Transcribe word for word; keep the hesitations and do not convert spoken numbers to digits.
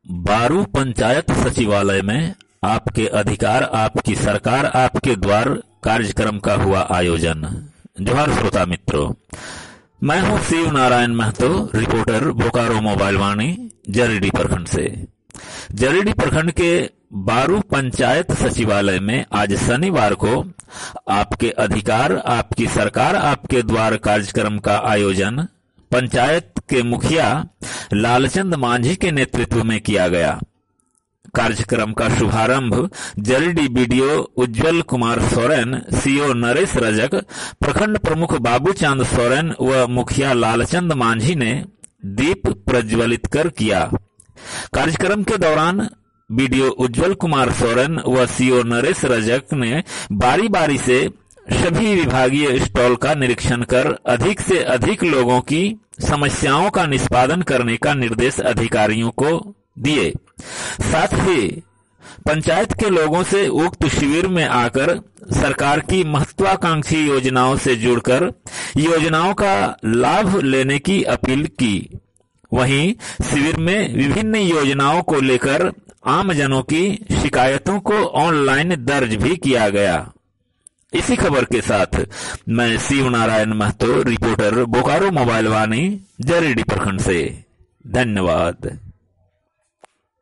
बारू पंचायत सचिवालय में आपके अधिकार आपकी सरकार आपके द्वार कार्यक्रम का हुआ आयोजन। जोहार श्रोता मित्रों, मैं हूं शिव नारायण महतो, रिपोर्टर बोकारो मोबाइल वाणी जरीडी प्रखंड से। जरीडी प्रखंड के बारू पंचायत सचिवालय में आज शनिवार को आपके अधिकार आपकी सरकार आपके द्वार कार्यक्रम का आयोजन पंचायत के मुखिया लालचंद मांझी के नेतृत्व में किया गया। कार्यक्रम का शुभारंभ जरीडी बीडीओ उज्जवल कुमार सोरेन, सीओ नरेश रजक, प्रखंड प्रमुख बाबू चांद सोरेन व मुखिया लालचंद मांझी ने दीप प्रज्वलित कर किया। कार्यक्रम के दौरान बीडीओ उज्जवल कुमार सोरेन व सीओ नरेश रजक ने बारी बारी से सभी विभागीय स्टॉल का निरीक्षण कर अधिक से अधिक लोगों की समस्याओं का निष्पादन करने का निर्देश अधिकारियों को दिए। साथ ही पंचायत के लोगों से उक्त शिविर में आकर सरकार की महत्वाकांक्षी योजनाओं से जुड़कर योजनाओं का लाभ लेने की अपील की। वहीं शिविर में विभिन्न योजनाओं को लेकर आमजनों की शिकायतों को ऑनलाइन दर्ज भी किया गया। इसी खबर के साथ मैं शिव नारायण महतो, रिपोर्टर बोकारो मोबाइल वाणी जरीडी प्रखंड से। धन्यवाद।